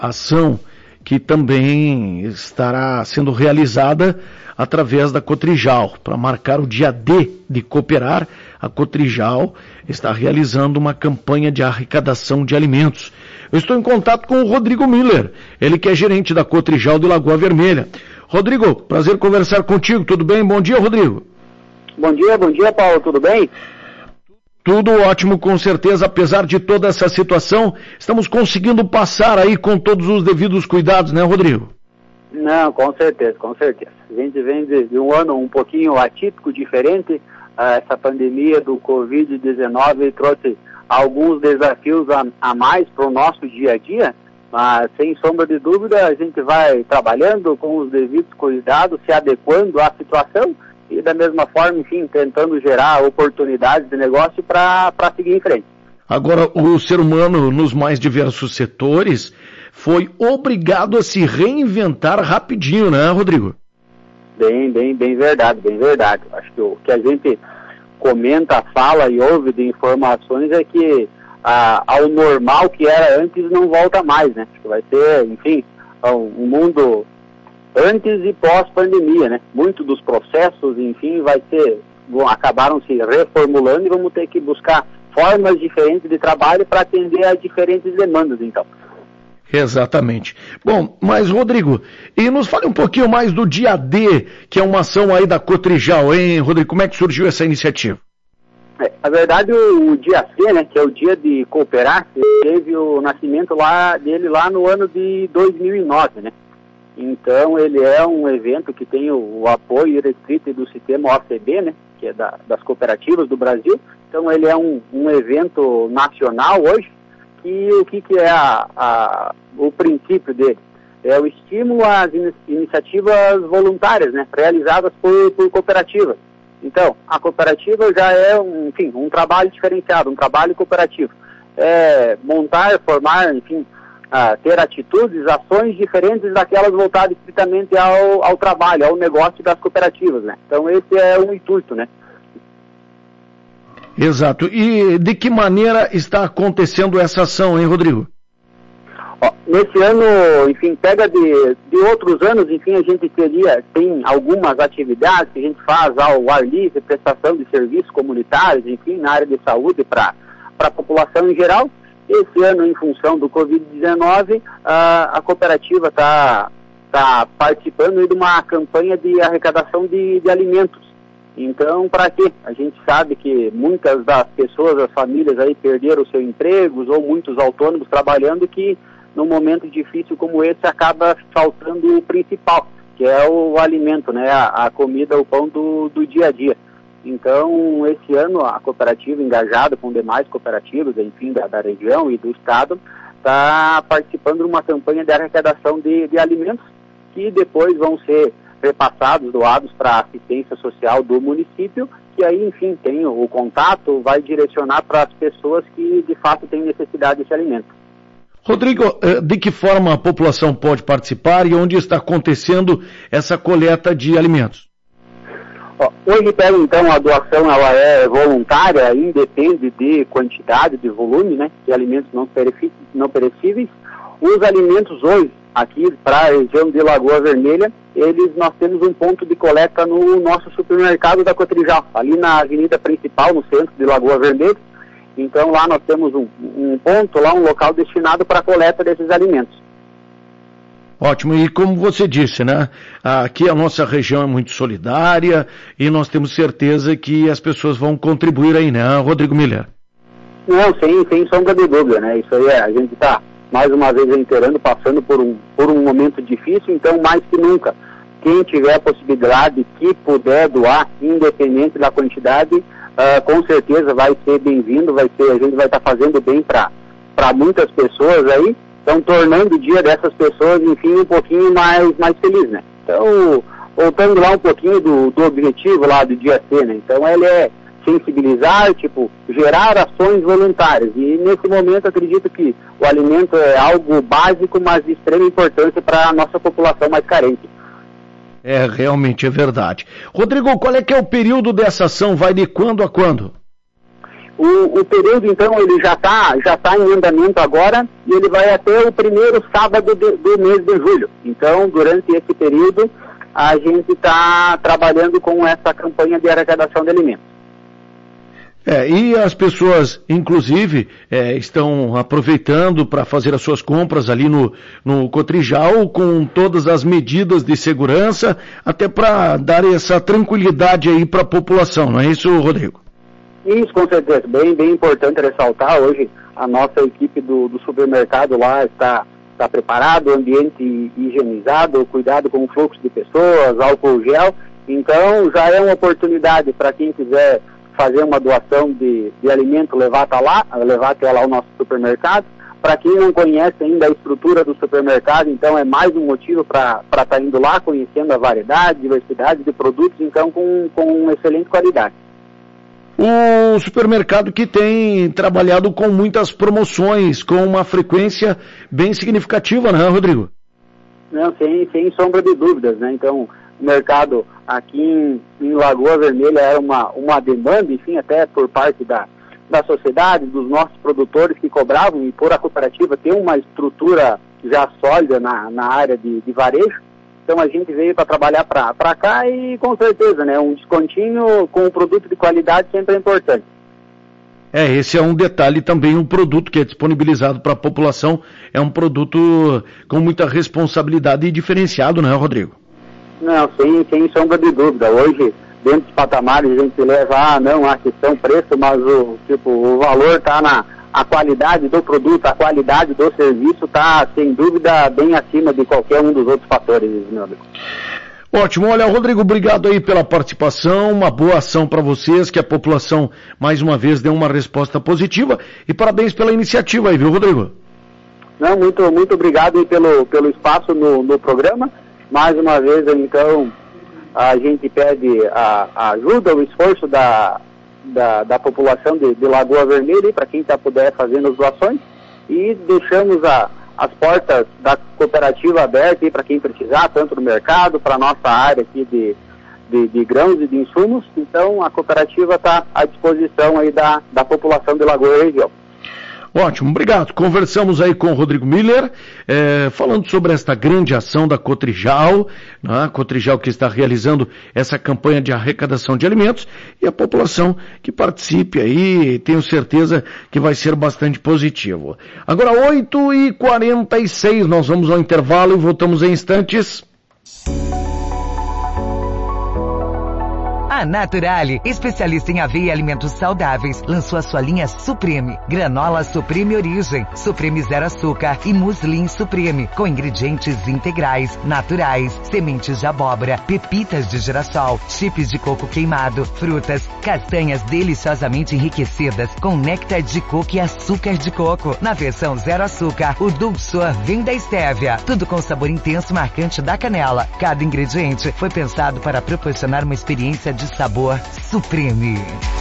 ação que também estará sendo realizada através da Cotrijal. Para marcar o dia D de cooperar, a Cotrijal está realizando uma campanha de arrecadação de alimentos. Eu estou em contato com o Rodrigo Miller, ele que é gerente da Cotrijal de Lagoa Vermelha. Rodrigo, prazer conversar contigo, tudo bem? Bom dia, Rodrigo. Bom dia, Paulo, tudo bem? Tudo ótimo, com certeza, apesar de toda essa situação, estamos conseguindo passar aí com todos os devidos cuidados, né, Rodrigo? Não, com certeza. A gente vem de um ano um pouquinho atípico, diferente. Essa pandemia do Covid-19 trouxe alguns desafios a mais para o nosso dia a dia, mas sem sombra de dúvida a gente vai trabalhando com os devidos cuidados, se adequando à situação e da mesma forma, enfim, tentando gerar oportunidades de negócio para seguir em frente. Agora, o ser humano, nos mais diversos setores, foi obrigado a se reinventar rapidinho, né, Rodrigo? Bem verdade. Acho que o que a gente comenta, fala e ouve de informações é que ao normal que era antes não volta mais, né? Acho que vai ser, enfim, um mundo antes e pós-pandemia, né? Muito dos processos, enfim, acabaram se reformulando e vamos ter que buscar formas diferentes de trabalho para atender a diferentes demandas, então. Exatamente. Bom, mas Rodrigo, e nos fale um pouquinho mais do Dia D, que é uma ação aí da Cotrijal, hein, Rodrigo? Como é que surgiu essa iniciativa? Na verdade, o Dia C, né, que é o Dia de Cooperar, teve o nascimento dele lá no ano de 2009, né? Então, ele é um evento que tem o apoio restrito do sistema OCB, né, que é das cooperativas do Brasil. Então, ele é um evento nacional hoje, que o que é o princípio dele? É o estímulo às iniciativas voluntárias, né, realizadas por cooperativas. Então, a cooperativa já é, um trabalho diferenciado, um trabalho cooperativo. É montar, formar, enfim, ter atitudes, ações diferentes daquelas voltadas estritamente ao trabalho, ao negócio das cooperativas, né? Então, esse é o intuito, né? Exato. E de que maneira está acontecendo essa ação, hein, Rodrigo? Nesse ano, enfim, pega de outros anos, enfim, a gente tem algumas atividades que a gente faz ao ar livre, prestação de serviços comunitários, enfim, na área de saúde para a população em geral. Esse ano, em função do Covid-19, a cooperativa está participando de uma campanha de arrecadação de alimentos. Então, para quê? A gente sabe que muitas das pessoas, as famílias aí perderam seus empregos ou muitos autônomos trabalhando que num momento difícil como esse acaba faltando o principal, que é o alimento, né? A comida, o pão do dia a dia. Então, esse ano a cooperativa, engajada com demais cooperativas, enfim, da região e do estado, está participando de uma campanha de arrecadação de alimentos que depois vão ser repassados, doados para a assistência social do município, que aí, enfim, tem o contato, vai direcionar para as pessoas que de fato têm necessidade desse alimento. Rodrigo, de que forma a população pode participar e onde está acontecendo essa coleta de alimentos? Hoje, então, a doação ela é voluntária, independe de quantidade, de volume, né, de alimentos não perecíveis. Os alimentos hoje, aqui para a região de Lagoa Vermelha, nós temos um ponto de coleta no nosso supermercado da Cotrijal, ali na avenida principal, no centro de Lagoa Vermelha. Então lá nós temos um ponto, lá um local destinado para a coleta desses alimentos. Ótimo, e como você disse, né, aqui a nossa região é muito solidária e nós temos certeza que as pessoas vão contribuir aí, né, Rodrigo Miller? Não, sem sombra de dúvida, né, isso aí a gente está mais uma vez reiterando, passando por um momento difícil, então mais que nunca, quem tiver a possibilidade, que puder doar, independente da quantidade, com certeza vai ser bem-vindo, a gente vai estar fazendo bem para muitas pessoas aí, então tornando o dia dessas pessoas, enfim, um pouquinho mais feliz, né? Então, voltando lá um pouquinho do objetivo lá do dia C, né? Então ele é sensibilizar, gerar ações voluntárias, e nesse momento acredito que o alimento é algo básico, mas de extrema importância para a nossa população mais carente. Realmente é verdade. Rodrigo, qual é que é o período dessa ação? Vai de quando a quando? O período, então, ele já tá em andamento agora e ele vai até o primeiro sábado do mês de julho. Então, durante esse período, a gente está trabalhando com essa campanha de arrecadação de alimentos. E as pessoas, inclusive, estão aproveitando para fazer as suas compras ali no Cotrijal, com todas as medidas de segurança, até para dar essa tranquilidade aí para a população, não é isso, Rodrigo? Isso, com certeza. Bem importante ressaltar. Hoje a nossa equipe do supermercado lá está preparada, o ambiente higienizado, cuidado com o fluxo de pessoas, álcool gel. Então já é uma oportunidade para quem quiser fazer uma doação de alimento, levar até lá ao nosso supermercado. Para quem não conhece ainda a estrutura do supermercado, então é mais um motivo para estar indo lá, conhecendo a variedade, diversidade de produtos, então com uma excelente qualidade. O supermercado que tem trabalhado com muitas promoções, com uma frequência bem significativa, né, Rodrigo? Não, sem sombra de dúvidas, né? Então, o mercado aqui em Lagoa Vermelha era uma demanda, enfim, até por parte da sociedade, dos nossos produtores que cobravam, e por a cooperativa ter uma estrutura já sólida na área de varejo. Então a gente veio para trabalhar para cá e com certeza, né, um descontinho com um produto de qualidade sempre é importante. Esse é um detalhe também, um produto que é disponibilizado para a população, é um produto com muita responsabilidade e diferenciado, né, Rodrigo? Não, sem sombra de dúvida. Hoje, dentro dos patamares, a gente leva, a questão preço, mas o valor está a qualidade do produto, a qualidade do serviço está, sem dúvida, bem acima de qualquer um dos outros fatores, meu amigo. Ótimo. Olha, Rodrigo, obrigado aí pela participação, uma boa ação para vocês, que a população, mais uma vez, deu uma resposta positiva, e parabéns pela iniciativa aí, viu, Rodrigo? Não, muito obrigado aí pelo espaço no programa. Mais uma vez, então, a gente pede a ajuda, o esforço da população de Lagoa Vermelha, para quem puder fazendo as doações, e deixamos as portas da cooperativa abertas para quem precisar, tanto no mercado, para a nossa área aqui de grãos e de insumos. Então a cooperativa está à disposição aí da população de Lagoa e região. Ótimo, obrigado. Conversamos aí com o Rodrigo Miller, falando sobre esta grande ação da Cotrijal, né? Cotrijal que está realizando essa campanha de arrecadação de alimentos, e a população que participe aí, tenho certeza que vai ser bastante positivo. Agora 8h46, nós vamos ao intervalo e voltamos em instantes. A Naturale, especialista em aveia e alimentos saudáveis, lançou a sua linha Supreme, granola Supreme Origem, Supreme Zero Açúcar e Muslin Supreme, com ingredientes integrais, naturais, sementes de abóbora, pepitas de girassol, chips de coco queimado, frutas, castanhas deliciosamente enriquecidas com néctar de coco e açúcar de coco. Na versão Zero Açúcar, o dulçor vem da estévia, tudo com sabor intenso e marcante da canela. Cada ingrediente foi pensado para proporcionar uma experiência de sabor supreme.